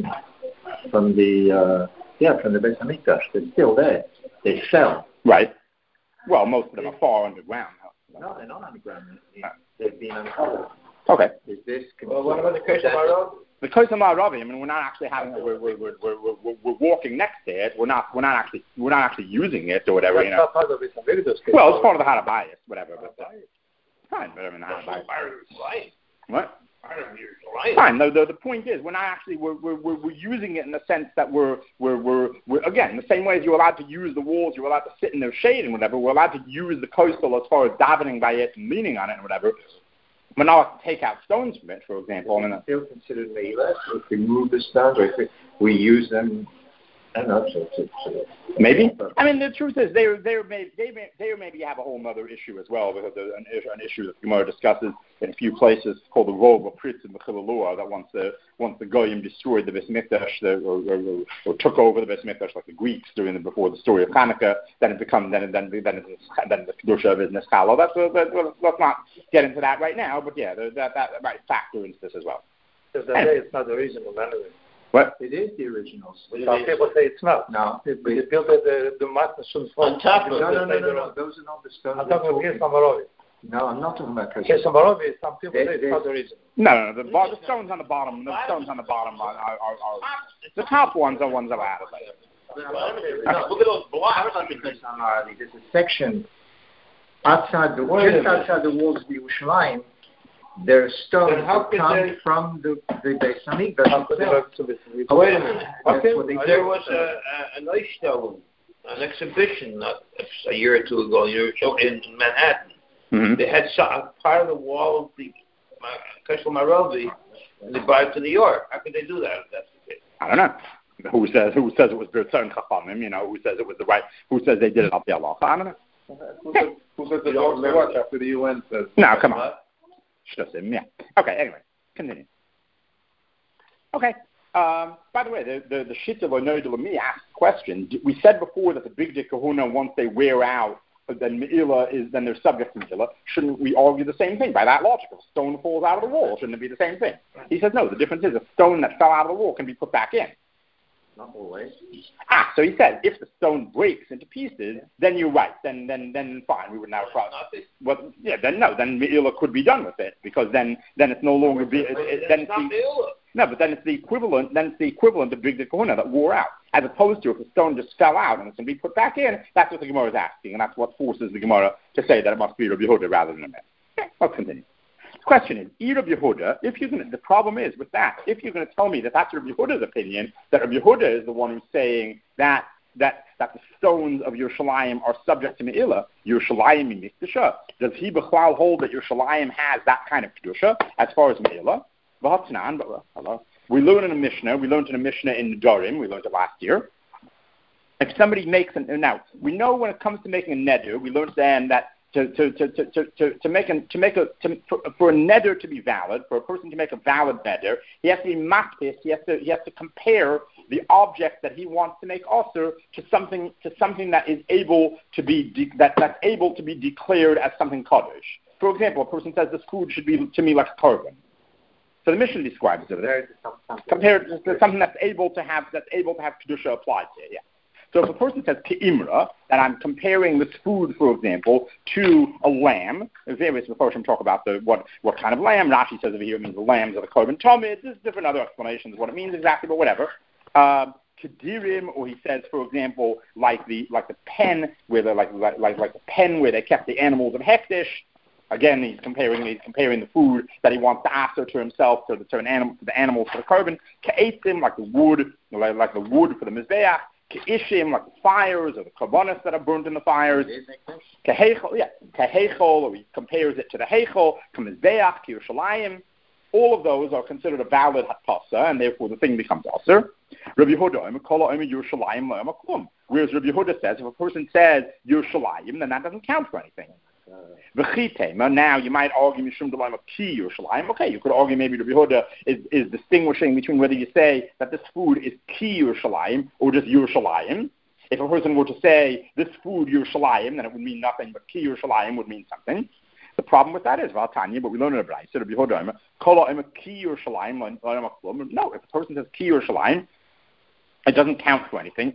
the Beis Hamikdash. They're still there. They fell. Right. Well, most of them are far underground. No, they're not underground. They've been uncovered. Okay. Is this? Well, what about the case of Marav? The Kois Ma'aravi, I mean, we're not actually having it. We're walking next to it. We're not actually using it or whatever. That's not part of it. Well, it's part of the Harabayas, whatever. But fine, but I mean, Harabayas. What? Fine. The point is, we're not actually we're using it in the sense that we're again the same way as you're allowed to use the walls, you're allowed to sit in their shade and whatever. We're allowed to use the coastal as far as davening by it and leaning on it and whatever. We're not allowed to take out stones from it, for example. It's still considered me'ilah if we move the stones or if we use them. I don't know. Maybe. I mean, the truth is, they maybe have a whole other issue as well, because there's an issue that Gemara discusses in a few places called the Rov of Pritz and B'chilalua, that once the Goyim destroyed the Beis Mikdash, or took over the Beis Mikdash like the Greeks before the story of Hanukkah, then the Kedusha is Neschala. Let's not get into that right now, but yeah, that might factor into this as well. Because it's not the original anyway. What? It is the originals. Some people say it's not. No. They built the Matnashun On top of No. Those are not the stones. I'm talking about Kes Amarovi. No, I'm not talking about Kes Amarovi. Some people say it's not the original. No. The stones on the bottom. The stones on the bottom are the top ones are ones that are added later. Look at those blocks. There's a section outside just outside the walls of Yerushalayim. There are stones that come from the Beis Hamikdash. Wait a minute. There was a nice stone, an exhibition a year or two ago in Manhattan. Mm-hmm. They had part of the wall of the Keshel Maravi, and they brought it to New York. How could they do that if that's the case? I don't know. Who says it was B'Tzon Chachamim? Who says it was the right? Who says they did it up the Allah? I don't know. Who says the dogs work after the UN says? No, come on. Yeah. Okay, anyway, continue. Okay. By the way, the Shita L'Noidulami asked a question. We said before that the Big Dick Kahuna, once they wear out, then Me'ilah then they're subject to Me'ilah. Shouldn't we argue the same thing? By that logic, if a stone falls out of the wall, shouldn't it be the same thing? He says no, the difference is a stone that fell out of the wall can be put back in. Not always. So he said, if the stone breaks into pieces, then you're right. Then fine, we would now cross. Well, yeah, then Me'ilah could be done with it, because then it's no longer but then it's the equivalent. Then it's the equivalent of Big Kahuna that wore out, as opposed to if the stone just fell out and it's going to be put back in. That's what the Gemara is asking, and that's what forces the Gemara to say that it must be Rabbi Yehuda rather than a man. Okay, let's continue. Question is, Rabbi Yehuda, the problem is with that, if you're going to tell me that that's Rabbi Yehuda's opinion, that Rabbi Yehuda is the one who's saying that the stones of Yerushalayim are subject to Me'ilah, Yerushalayim in Mikdasha, does he b'chlal hold that Yerushalayim has that kind of Kedusha as far as Me'ilah? We learned in a Mishnah in Nedarim, we learned it last year. If somebody makes now we know when it comes to making a neder, we learned then that for a neder to be valid, for a person to make a valid neder, he has to be makpis. He has to compare the object that he wants to make also to something that is able to be that's able to be declared as something kaddish. For example, a person says this food should be to me like a korban. So the Mishnah describes it compared to something that's able to have kedusha applied to it. Yeah. So if a person says Ke'imra, that I'm comparing this food, for example, to a lamb, various Mephoshim talk about what kind of lamb. Rashi says over here it means the lambs of the Korban Tamid. There's different other explanations of what it means exactly, but whatever. kedirim, or he says, for example, like the pen where the pen where they kept the animals of hektish. Again, he's comparing the food that he wants to offer to himself to the animals for the korban. Ka'etzim, like the wood for the mizbeach. Ka'ishim, like the fires or the korbanos that are burned in the fires. Kehechol, or he compares it to the hechol. K'mizbeach, Yerushalayim. All of those are considered a valid hatpasa, and therefore the thing becomes aser. Rabbi Yehuda, whereas Rabbi Yehuda says if a person says Yerushalayim, then that doesn't count for anything. Now you might argue Mishum D'Laim Ki Yerushalayim. Okay, you could argue maybe Rabbi Yehuda is distinguishing between whether you say that this food is Ki Yerushalayim or just Yerushalayim. If a person were to say this food Yerushalayim, then it would mean nothing, but Ki Yerushalayim would mean something. The problem with that is, Tanya, but we learn in a Braisa, Rabbi Yehuda, Ki Yerushalayim. No, if a person says Ki Yerushalayim, it doesn't count for anything.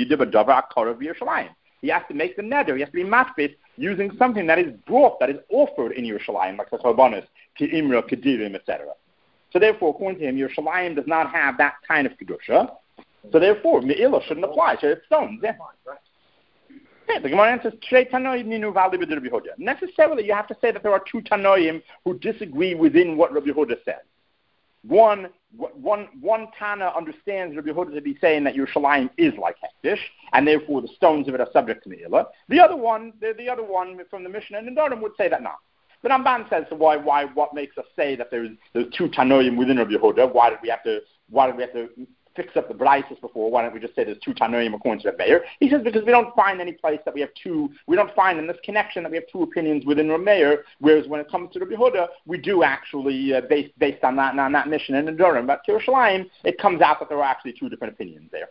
He has to make the neder. He has to be matbit using something that is brought, that is offered in Yerushalayim, like the korbanos, Imra, Kedirim, etc. So therefore, according to him, Yerushalayim does not have that kind of kedusha. So therefore, Me'ilah shouldn't apply. So it's stones. Yeah. Yeah, the Gemara answers, necessarily, you have to say that there are two Tanoim who disagree within what Rabbi Yehuda says. One Tana understands Rabbi Yehuda to be saying that Yerushalayim is like Hektish, and therefore the stones of it are subject to Me'ilah. The other one from the Mishnah and Nedarim would say that not. The Ramban says, what makes us say that there's two Tanoim within Rabbi Yehuda? Why did we have to fix up the Braisos before? Why don't we just say there's two Tanoim according to Rabbi Meir? He says because we don't find any place that we have two. We don't find in this connection that we have two opinions within Rabbi Meir. Whereas when it comes to Rabbi Yehuda, we do actually based on that mission in Nedarim. But Yerushalayim, it comes out that there are actually two different opinions there.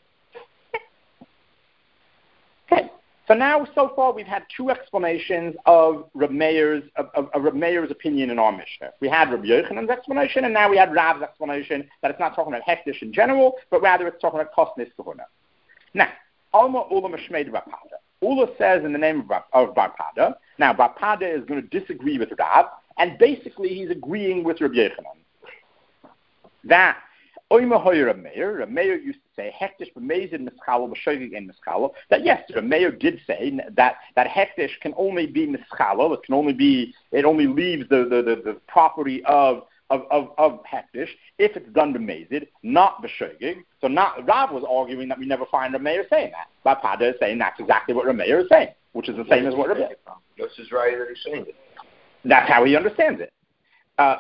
Okay. So now, so far, we've had two explanations of Reb Meir's opinion in our Mishnah. We had Rabbi Yochanan's explanation, and now we had Rav's explanation that it's not talking about Hektish in general, but rather it's talking about Kosnis Kahuna. Now, Alma Ula Mishmeid Bar Pada. Ula says in the name of Bar Pada. Now, Bar Pada is going to disagree with Rav, and basically he's agreeing with Rabbi Yochanan. That Oima Hoyer Reb Meir used to say Hektish b'mezid mischalo b'shogeg and mischalo. That yes, Reb Meir did say that Hektish can only be mischalo. It only leaves the property of Hektish if it's done b'mezid, not b'shogeg. So Rav was arguing that we never find Reb Meir saying that. Bar Pada is saying that's exactly what Reb Meir is saying, which is the same as what Reb Meir. This is right that he's saying it. That's how he understands it. Now,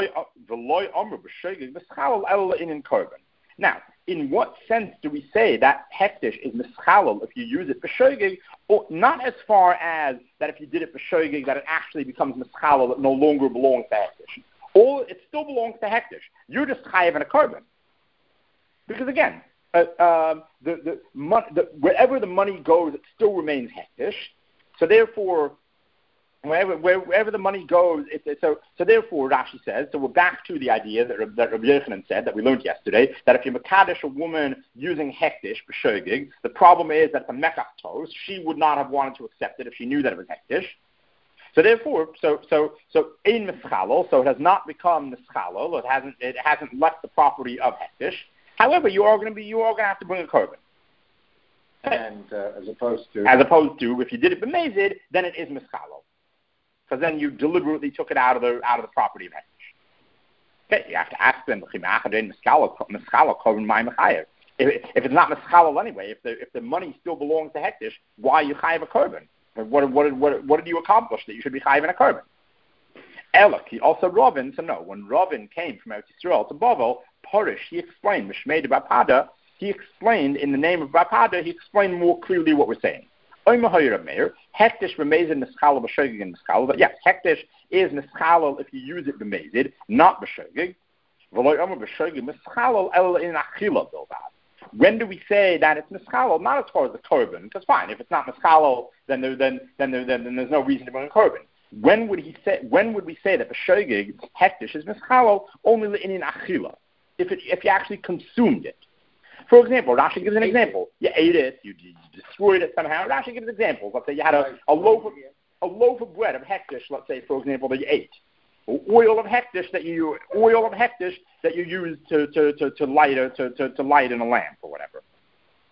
in what sense do we say that Hektish is mischalal if you use it b'shogeg, or not as far as that if you did it b'shogeg that it actually becomes mischalal, that no longer belongs to Hektish, or it still belongs to Hektish. You're just chayav in a korban, because again, wherever the money goes, it still remains Hektish. So therefore, wherever the money goes, so therefore, Rashi says, so we're back to the idea that Rabbi Yochanan said, that we learned yesterday, that if you mekadesh a woman using hektish, b'shogeg, the problem is that the mekach tos, she would not have wanted to accept it if she knew that it was hektish. So therefore, so ein mischalol, so it has not become mischalol, it hasn't left the property of hektish. However, you are going to have to bring a korban. And as opposed to if you did it b'mezid, then it is mischalol. Because then you deliberately took it out of the property of Hektish. Okay, you have to ask them if it's not mischalal anyway. If the money still belongs to Hektish, why you chayiv a korban? What did you accomplish that you should be chayiv in a korban? Elok, he also Ravin. So no, when Ravin came from Eretz Yisrael to Bavel, Porish, he explained Mishmeid Bar Pada. He explained in the name of Bar Pada. He explained more clearly what we're saying. Hektish b'mezid mischalal b'shogeg and mischalal. But yes, hektish is mischalal if you use it b'mezid, not b'shogeg. When do we say that it's mischalal? Not as far as the korban, because fine, if it's not mischalal, then there's no reason to bring a korban. When would we say that b'shogeg hektish is mischalal? Only in achila, if you actually consumed it. For example, Rashi gives an example. You ate it, you destroyed it somehow. Rashi gives examples. Let's say you had a loaf of bread of hektish. Let's say, for example, that you ate. Oil of hektish that you use to light in a lamp or whatever.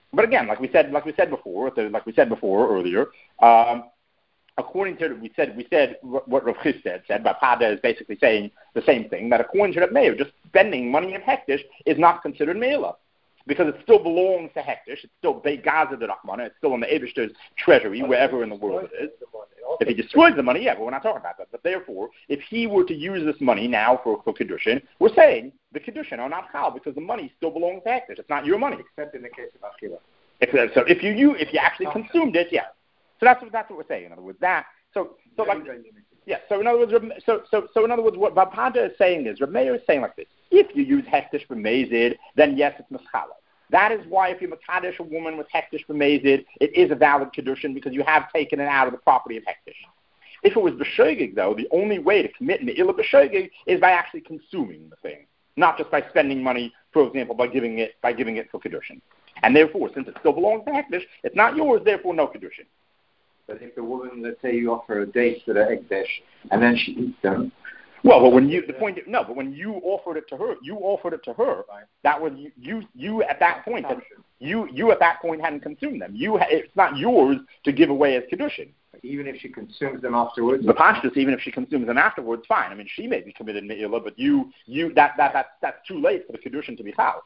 But again, like we said before earlier, according to we said what Rav Chisda said, but Pada is basically saying the same thing, that according to Rav Meir, just spending money in Hektish is not considered Meila, because it still belongs to Hektish. It's still Beit Gaza de Rachmana. It's still in the Eibishter's treasury, wherever in the world it is. If he destroys the money, yeah, but we're not talking about that. But therefore, if he were to use this money now for Kedushin, we're saying the Kedushin are not Chal, because the money still belongs to Hektish. It's not your money. Except in the case of Achila. So if you actually consumed it, yeah. So that's what we're saying. In other words, So in other words, what Babada is saying is, Reb Meir is saying like this: if you use hektish b'mezid, then yes, it's meschala. That is why if you mekadesh a woman with hektish b'mezid, it is a valid kedushin, because you have taken it out of the property of hektish. If it was b'shogig, though, the only way to commit me'ila b'shogig is by actually consuming the thing, not just by spending money, for example, by giving it for kedushin. And therefore, since it still belongs to hektish, it's not yours. Therefore, no kedushin. But if the woman, let's say you offer a date to the ekdesh, and then she eats them. Well, but when you offered it to her, right. That was you at that point. You at that point hadn't consumed them. It's not yours to give away as kedushin. Even if she consumes them afterwards. The pashtus, even if she consumes them afterwards, fine. I mean, she may be committed me'ila, but that's too late for the kedushin to be chal.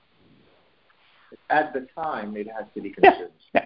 At the time, it has to be consumed. Yeah.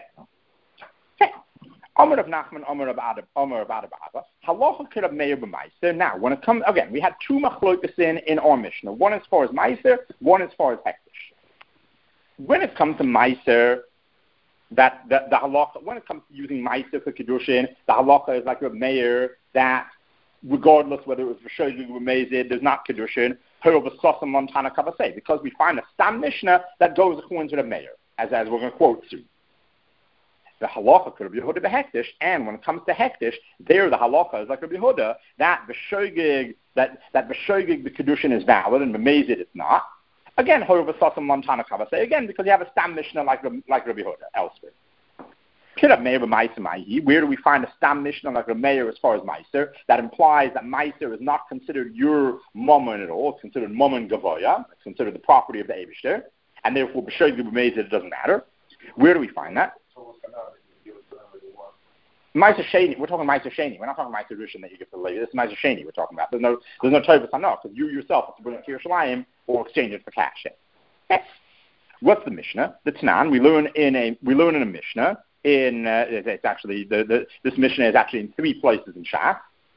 Amar of Nachman, Amar of Adababa. Halacha could have Meir b'Meiser. Now, when it comes again, we had two machlokas in our Mishnah. One as far as Meiser, one as far as Hektish. When it comes to Meiser, that the halacha, when it comes to using Meiser for kedushin, the halacha is like Reb Meir, that regardless whether it was v'shogig or b'mezid, there's not kedushin. Because we find a Stam Mishnah that goes according to Reb Meir, as we're going to quote soon. The halacha could be Yehuda b'hektish, and when it comes to hektish, there the halacha is like Rabbi Yehuda, that b'shogig the kedushin is valid and b'mezid it's not. Again, however, Sasam Montana Kavasei, again, because you have a Stam Mishnah like Rabbi Yehuda elsewhere. Where do we find a Stam Mishnah like Rabbi Meir as far as Meiser? That implies that Meiser is not considered your mammon at all. It's considered mammon gavoya. It's considered the property of the Eibishter, and therefore b'shogig b'mezid it doesn't matter. Where do we find that? Meiser Sheni. We're talking Meiser Sheni. We're not talking Meiser Rishon that you give to the lady. This is Meiser Sheni we're talking about. There's no Tovus Hanah, because you yourself have to bring it to Yerushalayim or exchange it for cash. Yes. What's the Mishnah? The Tanan. We learn in a Mishnah. It's actually this Mishnah is actually in 3 places in Shach.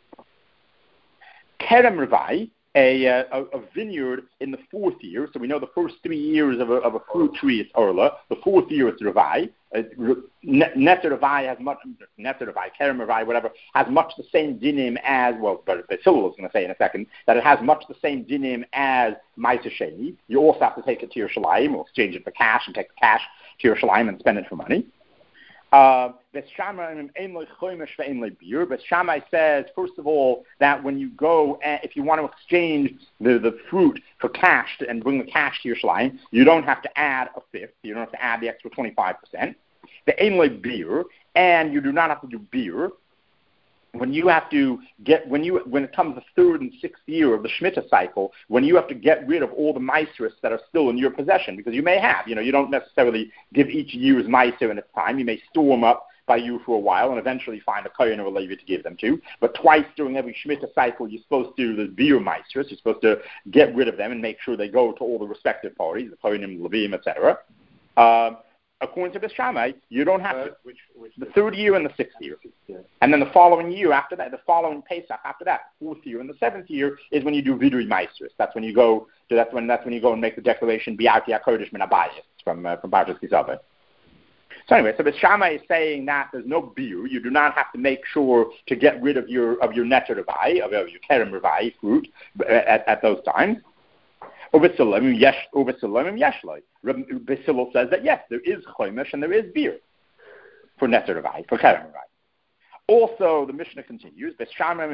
Kerem Revai, a vineyard in the 4th year. So we know the first 3 years of a fruit tree is Orla. The 4th year is Revai. Netter Revai Kerem Revai, whatever, has much the same dinim as, well, but Basil is going to say in a second, that it has much the same dinim as Meiser Sheni. You also have to take it to Yerushalayim or exchange it for cash and take the cash to Yerushalayim and spend it for money. Bet Shammai says, first of all, that when you go, if you want to exchange the fruit for cash and bring the cash to Yerushalayim, you don't have to add a fifth. You don't have to add the extra 25%. The Ein beer, and you do not have to do beer. When it comes to 3rd and 6th year of the Shemitah cycle, when you have to get rid of all the Meiseris that are still in your possession, because you may have, you don't necessarily give each year's Meiser in its time. You may store them up by you for a while and eventually find a Kohen or a Levi to give them to. But twice during every Shemitah cycle, you're supposed to do the beer Meiseris. You're supposed to get rid of them and make sure they go to all the respective parties, the Kohenim, Levim, etc. According to Beth Shammai, you don't have to. The 3rd year and the 6th year. And then the following year after that, the following Pesach after that, 4th year and the 7th year is when you do Vidui Meiseris. That's when you go and make the declaration Bi'ati HaKodesh Min HaBayis from Parshas Kisaveh. So anyway, so Beth Shammai is saying that there's no beer. You do not have to make sure to get rid of your Netter Revai, of your Kerem Revai fruit at those times. Besilil says that yes, there is chomesh and there is beer for Netter Revai, for Kerem Revai. Also, the Mishnah continues, Beth Shammai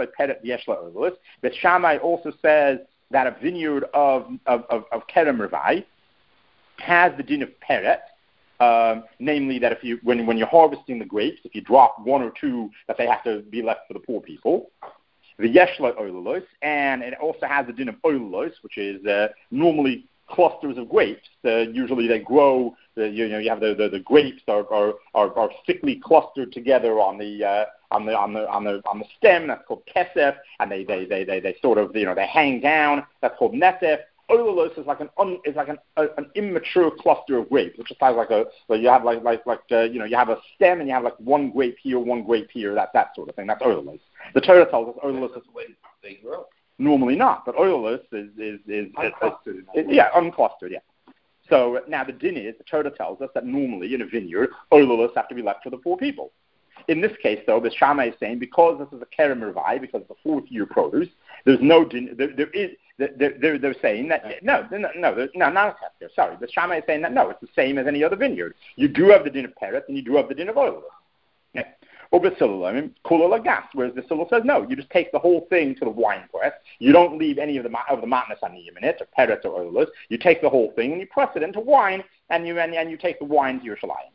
also says that a vineyard of Kerem Revai has the din of peret, namely that when you're harvesting the grapes, if you drop 1 or 2, that they have to be left for the poor people. The Yeshla Oilos, and it also has the din of Oilos, which is normally clusters of grapes. Usually they grow you have the grapes are thickly clustered together on the stem. That's called kesef, and they sort of they hang down. That's called nesef. Oilulos is like an immature cluster of grapes, which is like you have you have a stem and you have like one grape here, that sort of thing. That's oilulos. The Torah tells us oilulos is the way they grow. Normally not, but oilulos is unclustered. Unclustered. Yeah. So now the din is the Torah tells us that normally in a vineyard oilulos have to be left for the poor people. In this case, though, Beis Shammai is saying because this is a kerem mervai, because it's a 4th year produce, there's no din. They're saying that no, not a tester. Sorry, Beis Shammai is saying that no, it's the same as any other vineyard. You do have the din of peret and you do have the din of oilulos. Okay. Or Basilu, kula lagas, whereas the Basilu says no, you just take the whole thing to the wine press. You don't leave any of the matnas aniyim in it, or peret or oilulos. You take the whole thing and you press it into wine, and you take the wine to Yerushalayim.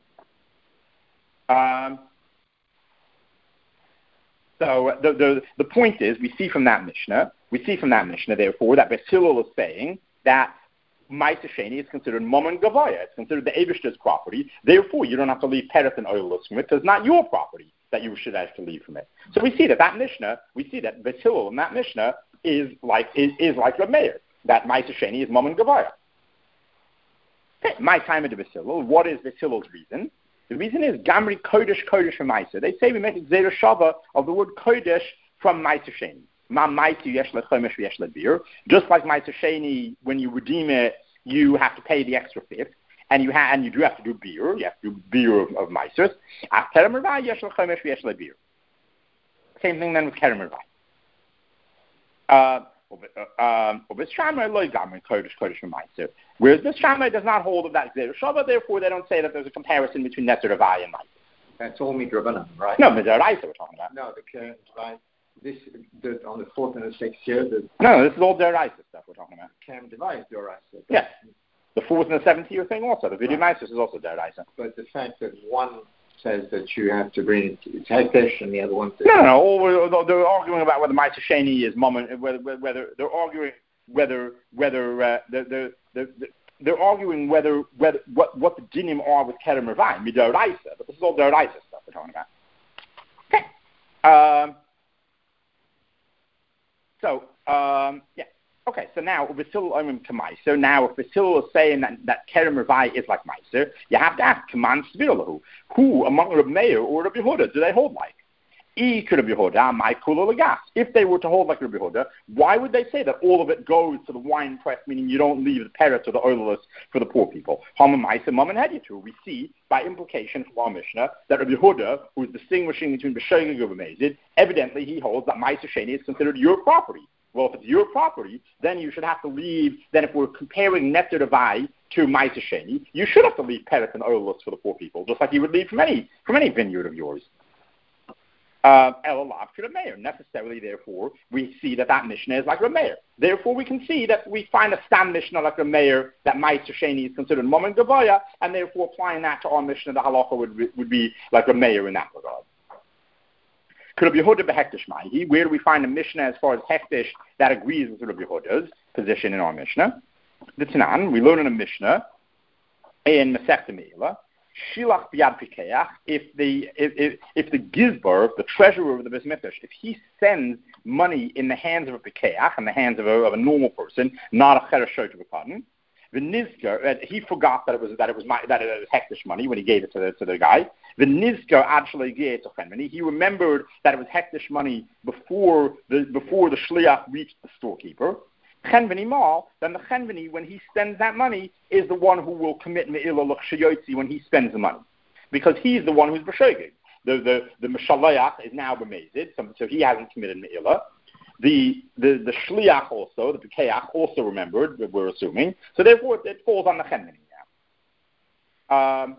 So the point is, we see from that Mishnah, therefore, that Beis Hillel is saying that Ma'aser Sheni is considered Mammon Gavaya. It's considered the Eibishter's property. Therefore, you don't have to leave Peret and oilulos from it, because it's not your property that you should have to leave from it. So we see that Mishnah, Beis Hillel in that Mishnah is like Reb Meir, that Ma'aser Sheni is Mammon Gavaya. Okay, my time at Beis Hillel. What is Beis Hillel's reason? The reason is Gamri Kodesh from Ma'aser. They say we make a Gzeira Shava of the word Kodesh from Ma'aser Sheni. Just like Ma'aser Sheni, when you redeem it, you have to pay the extra fifth, and you do have to do beer. You have to do beer of Ma'asers. Same thing then with Kerem Mervai. Whereas Beis Shammai does not hold of that Gzeira Shava, therefore they don't say that there's a comparison between Neter Ravai and Ma'aser. That's all Midrabanan, right? No, Midrabanan we're talking about. No, the Kerem Mervai. On the 4th and the 6th year. No, this is all Deraisa stuff we're talking about. Kerem Mervai is Deraisa. Yes. The 4th and the 7th year thing also. The Vidya Ma'aser is also Deraisa. But the fact that one says that you have to bring it to Hekdesh and the other one says... No. They're arguing about whether Ma'aser Sheni is Mammon, whether they're arguing whether they're arguing whether what the dinim are with Kerem Mervai, Midoraisa. But this is all Deraisa stuff we're talking about. Okay. Okay, so now Beis Hillel to Ma'aser. Now, if Beis Hillel is saying that Kerem Mervai is like Ma'aser, you have to ask Kaman Svirlahu, who among Reb Meir or Reb Yehuda do they hold like? If they were to hold like Reb Yehuda, why would they say that all of it goes to the wine press, meaning you don't leave the peret or the oilulos for the poor people? We see by implication from our Mishnah that Reb Yehuda, who is distinguishing between B'Shogeg and B'Mezid, evidently he holds that Ma'aser Sheni is considered your property. Well, if it's your property, then you should have to leave. Then, if we're comparing Neter Ravai to Ma'aser Sheni, you should have to leave peret and oilulos for the poor people, just like you would leave from any vineyard of yours. Necessarily, therefore, we see that Mishnah is like Reb Meir. Therefore, we can see that we find a Stam Mishnah like Reb Meir, that Ma'aser Sheni is considered Mammon Gavaya, and therefore applying that to our Mishnah, the halacha would be like Reb Meir in that regard. Could Reb Yehuda behektish mahi? Where do we find a Mishnah as far as hektish that agrees with Reb Yehuda's position in our Mishnah? The Tanan, we learn in a Mishnah in Masechta Meila, Shilach b'yad pikeach, if the gizbar, the treasurer of the Beis Mikdash, if he sends money in the hands of a pikeach, in the hands of a normal person, not a cheresh of a cotton, the nizker, he forgot that it was hektish money when he gave it to the guy. The nizker actually gave it to Chenveni. He remembered that it was hektish money before the shliach reached the storekeeper. Chenveni mal, then the Chenveni, when he spends that money, is the one who will commit me'ilah l'chshayotzi when he spends the money, because he's the one who's b'shogeg. The mishalayach is now b'mezid, so he hasn't committed me'ilah. The shliach also, the pikeach also remembered, we're assuming, so therefore it falls on the Chenveni now.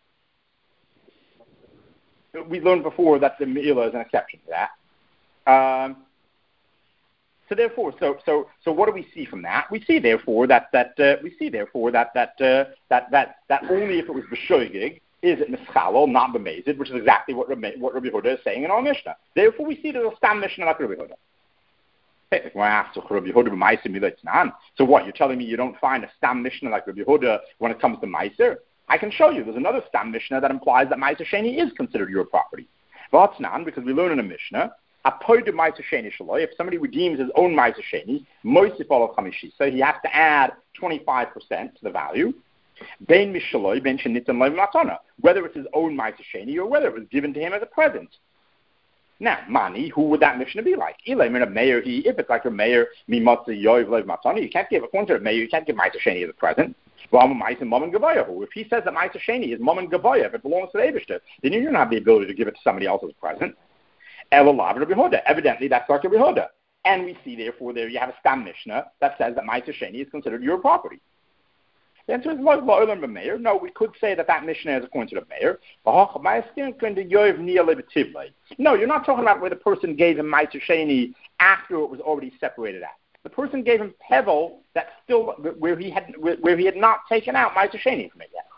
We learned before that the me'ilah is an exception to that. So therefore, so what do we see from that? We see therefore that only if it was b'shogeg is it mischalol, not b'mezid, which is exactly what Rabbi Yehuda is saying in our Mishnah. Therefore, we see there's a stam Mishnah like Rabbi Yehuda. So what? You're telling me you don't find a stam Mishnah like Rabbi Yehuda when it comes to Ma'aser? I can show you. There's another Stam Mishnah that implies that Ma'aser Sheni is considered your property. V'atznan, because we learn in a Mishnah, if somebody redeems his own Ma'aser Sheni, Moisif olav chamishi, so he has to add 25% to the value. Bein mishaloi, bein shenitan lo matana, whether it's his own Ma'aser Sheni or whether it was given to him as a present. Now, Mani, who would that Mishnah be like? If it's like a mayor, you can't give, according to the mayor, you can't give Ma'aser Sheni as a present. If he says that Ma'aser Sheni is Mom and Gavaya, if it belongs to the Eibishter, then you don't have the ability to give it to somebody else as a present. Evidently, that's like a Behoda. And we see, therefore, there you have a Stam Mishnah that says that Ma'aser Sheni is considered your property. The answer is no, we could say that Mishnah is according to the mayor. No, you're not talking about where the person gave him Ma'aser Sheni after it was already separated out. The person gave him Pevel that's still where he had not taken out Ma'aser Sheni from it yet.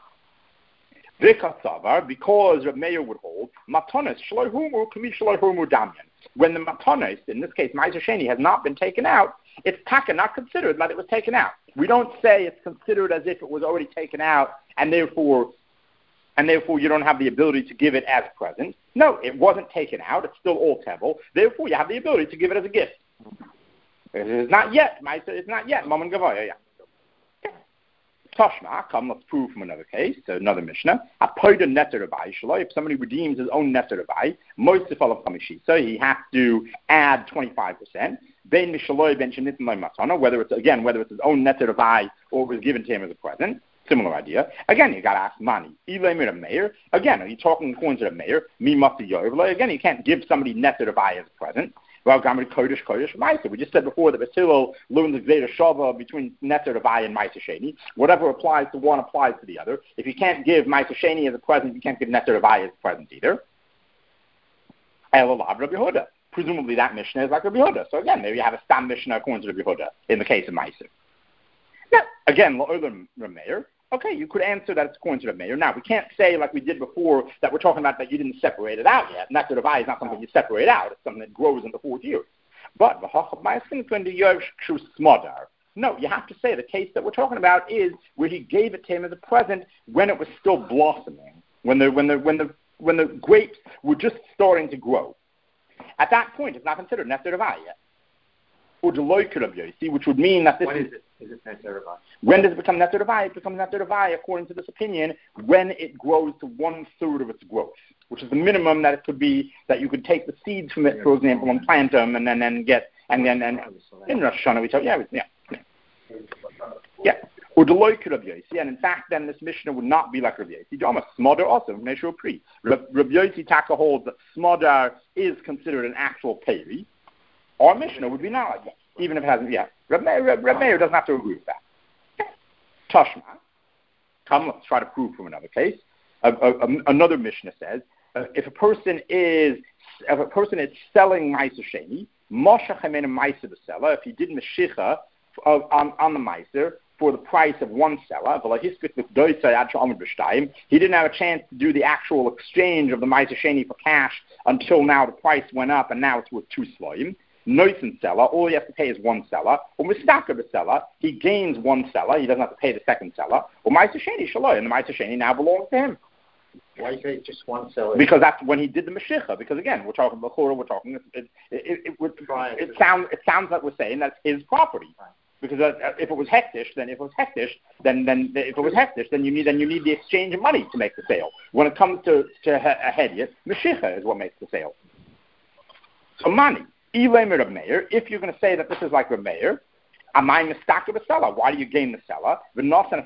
Because Reb Meir would hold matanos shloihumu kami shloihumu damyan. When the matanos, in this case Ma'aser Sheni, has not been taken out, it's taka not considered that it was taken out. We don't say it's considered as if it was already taken out, and therefore you don't have the ability to give it as a present. No, it wasn't taken out. It's still all tevel. Therefore, you have the ability to give it as a gift. It's not yet. It's not yet. Mom and Gavaya, yeah. Toshma, let's prove from another case, another Mishnah. If somebody redeems his own netter Rabbi, so he has to add 25%. Whether it's his own netter Rabbi or it was given to him as a present. Similar idea. Again, you got to ask Mani. Again, are you talking according to the mayor? Again, you can't give somebody netter Rabbi as a present. Well, we just said before that Basilil learns the Gzeda Shava between Netter Rabbi and Ma'aser Sheni. Whatever applies to one applies to the other. If you can't give Ma'aser Sheni as a present, you can't give Netter Rabbi as a present either. Elalav Rabbi Yehuda. Presumably that Mishnah is like Rabbi Yehuda. So again, there you have a Stam Mishnah according to Rabbi Yehuda in the case of Ma'aser. Now, again, La'olam Rameir. Okay, you could answer that it's according to the mayor. Now, we can't say, like we did before, that we're talking about that you didn't separate it out yet. Netter Rabbi is not something you separate out. It's something that grows in the 4th year. But, no, you have to say the case that we're talking about is where he gave it to him as a present when it was still blossoming, when the grapes were just starting to grow. At that point, it's not considered Netter Rabbi yet. Or which would mean that this is it Netter Rabbi? When does it become Netter Rabbi? It becomes Netter Rabbi, according to this opinion, when it grows to 1/3 of its growth, which is the minimum that it could be, that you could take the seeds from it, for example, and plant them, and then in Rosh Hashanah we talk, yeah. Or Deloy Rabbi Yossi, and in fact, then this Mishnah would not be like Rabbi Yossi. Jama Smodar also, Meshur Pri. Rabbi Yossi Taka holds that Smodar is considered an actual peri. Our Mishnah would be not like that, even if it hasn't yet. Reb Meir doesn't have to agree with that. Tashma. Come, let's try to prove from another case. Another Mishnah says, if a person is selling Ma'aser Sheni, Moshach Hemen Ma'aser the seller, if he did Meshicha on the Ma'aser for the price of one seller, he didn't have a chance to do the actual exchange of the Ma'aser Sheni for cash until now the price went up and now it's worth 2 sloim. Noisin seller, all he has to pay is 1 seller. Or Mistaka the seller, he gains 1 seller, he doesn't have to pay the second seller. Or Ma'aser Sheni Shaloi, and the Ma'aser Sheni now belongs to him. Why is it just 1 seller? Because that's when he did the Mashiach. Because again, we're talking it sounds like we're saying that's his property. Because if it was hektish, then you need the exchange of money to make the sale. When it comes to a hediyah, Mashiach is what makes the sale. So money. If you're going to say that this is like Reb Meir, why do you gain the seller? We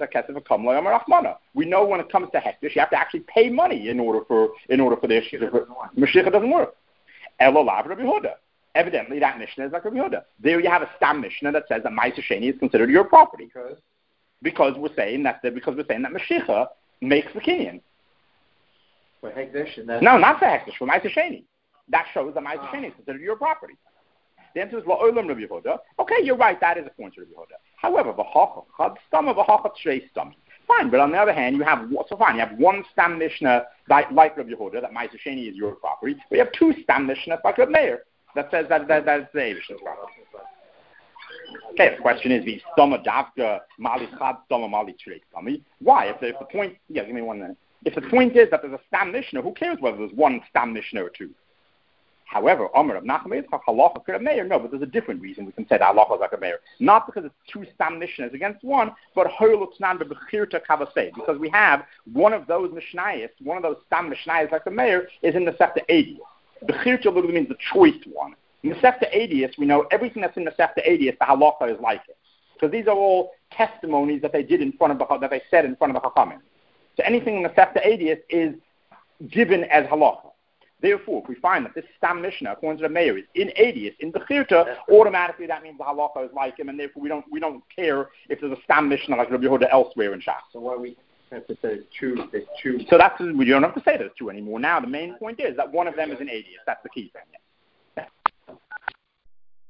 know when it comes to hektish, you have to actually pay money in order for the Mashiach doesn't work. Evidently, that Mishnah is like Rabbi Yehuda. There you have a Stam Mishnah that says that Ma'aser Sheni is considered your property because we're saying that Mashiach makes the kinyan. For hektish, no, not for hektish, for Ma'aser Sheni. That shows that Ma'aser Sheni is considered your property. The answer is La'olam Rabbi Yehuda. Okay, you're right, that is according to Rabbi Yehuda. However, fine, but on the other hand, you have one Stam Mishnah like Rabbi Yehuda, that Ma'aser Sheni is your property, but you have 2 Stam Mishnahs like Rabbi Meir that says that is the Eivish's property. Okay, the question is, why? If the point, give me 1 minute. If the point is that there's a Stam Mishnah, who cares whether there's one Stam Mishnah or two? However, Omer of Nachman, halacha could have mayor. No, but there's a different reason we can say that halacha is like a mayor. Not because it's two Stam Mishnahs against one, but because we have one of those Mishnayos, one of those Stam Mishnayos like a mayor is in the Masechta Eidius. Bechirta literally means the choice one. In the Masechta Eidius, we know everything that's in the Masechta Eidius, the halacha is like it. Because these are all testimonies that they did in front of that they said in front of the Chachamim. So anything in the Masechta Eidius is given as halacha. Therefore, if we find that this Stam Mishnah, according to the mayor, is in Eidius, in Bechirta, automatically that means the halacha is like him, and therefore we don't care if there's a Stam Mishnah like Rabbi Yehuda elsewhere in Shas. So why we have to say it's two? So we don't have to say there's two anymore. Now the main point is that one of them is in Eidius. That's the key thing. Yeah.